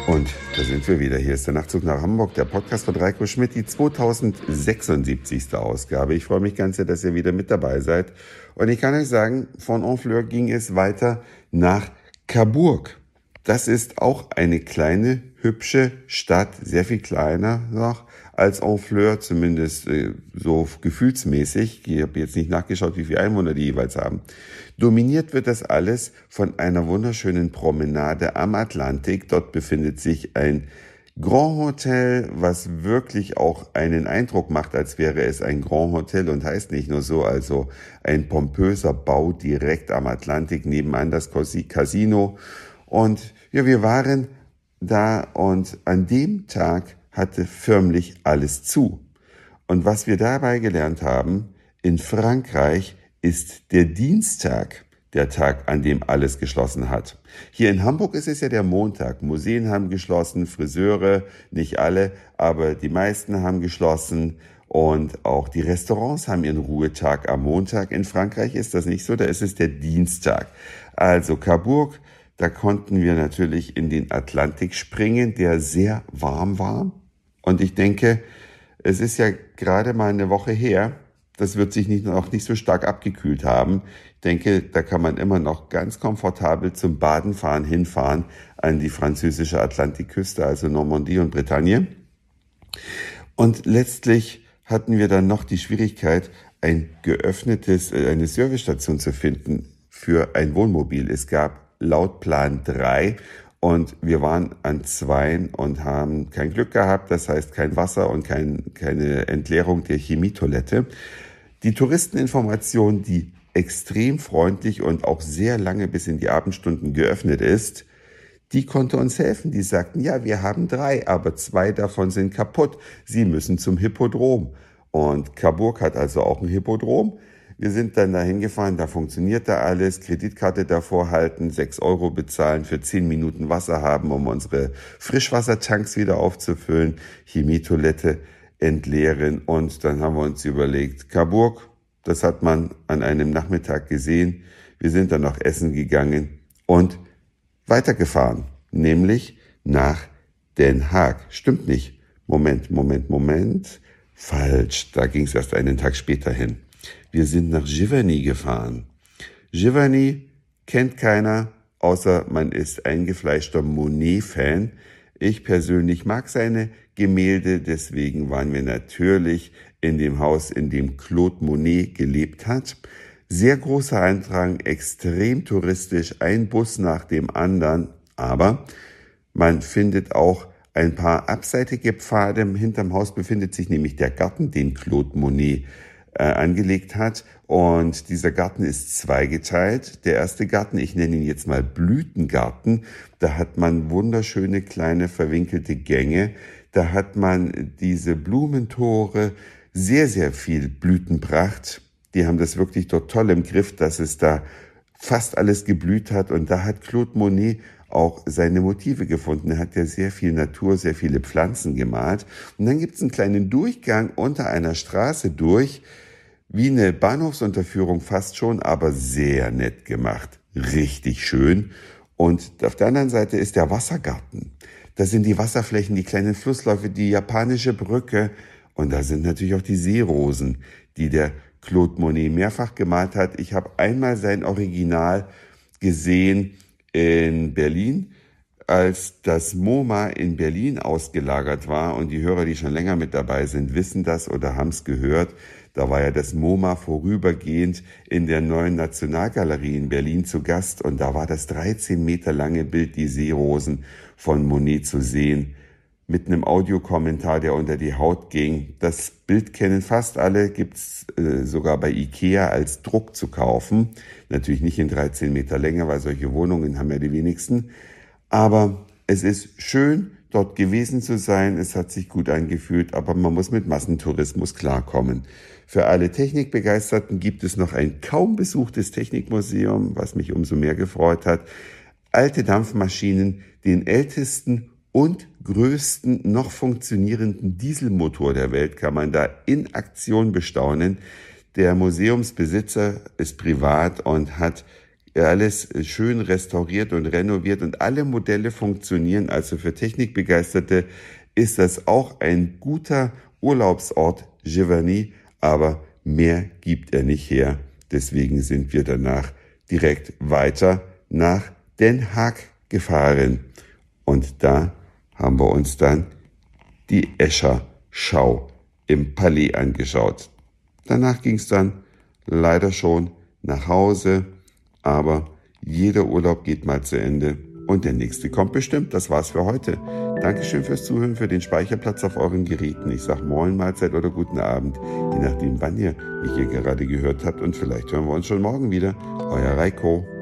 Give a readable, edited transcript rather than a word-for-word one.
Und da sind wir wieder. Hier ist der Nachtzug nach Hamburg, der Podcast von Reiko Schmidt, die 2076. Ausgabe. Ich freue mich ganz sehr, dass ihr wieder mit dabei seid. Und ich kann euch sagen, von Honfleur ging es weiter nach Cabourg. Das ist auch eine kleine, hübsche Stadt, sehr viel kleiner noch als Honfleur, zumindest so gefühlsmäßig. Ich habe jetzt nicht nachgeschaut, wie viele Einwohner die jeweils haben. Dominiert wird das alles von einer wunderschönen Promenade am Atlantik. Dort befindet sich ein Grand Hotel, was wirklich auch einen Eindruck macht, als wäre es ein Grand Hotel und heißt nicht nur so, also ein pompöser Bau direkt am Atlantik, nebenan das Casino. Und ja, wir waren da und an dem Tag hatte förmlich alles zu. Und was wir dabei gelernt haben, in Frankreich ist der Dienstag der Tag, an dem alles geschlossen hat. Hier in Hamburg ist es ja der Montag. Museen haben geschlossen, Friseure, nicht alle, aber die meisten haben geschlossen. Und auch die Restaurants haben ihren Ruhetag am Montag. In Frankreich ist das nicht so, da ist es der Dienstag. Also Cabourg, da konnten wir natürlich in den Atlantik springen, der sehr warm war. Und ich denke, es ist ja gerade mal eine Woche her, das wird sich noch nicht so stark abgekühlt haben. Ich denke, da kann man immer noch ganz komfortabel zum Badenfahren hinfahren an die französische Atlantikküste, also Normandie und Bretagne. Und letztlich hatten wir dann noch die Schwierigkeit, eine Servicestation zu finden für ein Wohnmobil. Es gab laut Plan 3 und wir waren an 2 und haben kein Glück gehabt, das heißt kein Wasser und keine Entleerung der Chemietoilette. Die Touristeninformation, die extrem freundlich und auch sehr lange bis in die Abendstunden geöffnet ist, die konnte uns helfen. Die sagten, ja, wir haben 3, aber 2 davon sind kaputt. Sie müssen zum Hippodrom. Und Cabourg hat also auch ein Hippodrom. Wir sind dann dahin gefahren, da funktionierte alles, Kreditkarte davor halten, 6 € bezahlen, für 10 Minuten Wasser haben, um unsere Frischwassertanks wieder aufzufüllen, Chemietoilette entleeren. Und dann haben wir uns überlegt, Cabourg, das hat man an einem Nachmittag gesehen. Wir sind dann noch essen gegangen und weitergefahren, nämlich nach Den Haag. Stimmt nicht. Moment. Falsch, da ging es erst einen Tag später hin. Wir sind nach Giverny gefahren. Giverny kennt keiner, außer man ist eingefleischter Monet-Fan. Ich persönlich mag seine Gemälde, deswegen waren wir natürlich in dem Haus, in dem Claude Monet gelebt hat. Sehr großer Andrang, extrem touristisch, ein Bus nach dem anderen, aber man findet auch ein paar abseitige Pfade. Hinterm Haus befindet sich nämlich der Garten, den Claude Monet angelegt hat. Und dieser Garten ist zweigeteilt. Der erste Garten, ich nenne ihn jetzt mal Blütengarten, da hat man wunderschöne kleine verwinkelte Gänge. Da hat man diese Blumentore, sehr, sehr viel Blütenpracht. Die haben das wirklich dort toll im Griff, dass es da fast alles geblüht hat. Und da hat Claude Monet auch seine Motive gefunden. Er hat ja sehr viel Natur, sehr viele Pflanzen gemalt. Und dann gibt es einen kleinen Durchgang unter einer Straße durch, wie eine Bahnhofsunterführung fast schon, aber sehr nett gemacht. Richtig schön. Und auf der anderen Seite ist der Wassergarten. Da sind die Wasserflächen, die kleinen Flussläufe, die japanische Brücke. Und da sind natürlich auch die Seerosen, die der Claude Monet mehrfach gemalt hat. Ich habe einmal sein Original gesehen in Berlin, als das MoMA in Berlin ausgelagert war. Und die Hörer, die schon länger mit dabei sind, wissen das oder haben es gehört. Da war ja das MoMA vorübergehend in der neuen Nationalgalerie in Berlin zu Gast. Und da war das 13 Meter lange Bild, die Seerosen von Monet, zu sehen, mit einem Audiokommentar, der unter die Haut ging. Das Bild kennen fast alle, gibt's sogar bei Ikea als Druck zu kaufen. Natürlich nicht in 13 Meter Länge, weil solche Wohnungen haben ja die wenigsten. Aber es ist schön, dort gewesen zu sein. Es hat sich gut angefühlt, aber man muss mit Massentourismus klarkommen. Für alle Technikbegeisterten gibt es noch ein kaum besuchtes Technikmuseum, was mich umso mehr gefreut hat. Alte Dampfmaschinen, den ältesten und größten noch funktionierenden Dieselmotor der Welt kann man da in Aktion bestaunen. Der Museumsbesitzer ist privat und hat alles schön restauriert und renoviert und alle Modelle funktionieren. Also für Technikbegeisterte ist das auch ein guter Urlaubsort, Giverny, aber mehr gibt er nicht her. Deswegen sind wir danach direkt weiter nach Den Haag gefahren. Und da haben wir uns dann die Escher Schau im Palais angeschaut. Danach ging es dann leider schon nach Hause, aber jeder Urlaub geht mal zu Ende und der nächste kommt bestimmt. Das war's für heute. Dankeschön fürs Zuhören, für den Speicherplatz auf euren Geräten. Ich sag Moin, Mahlzeit oder guten Abend, je nachdem, wann ihr mich hier gerade gehört habt, und vielleicht hören wir uns schon morgen wieder. Euer Reiko.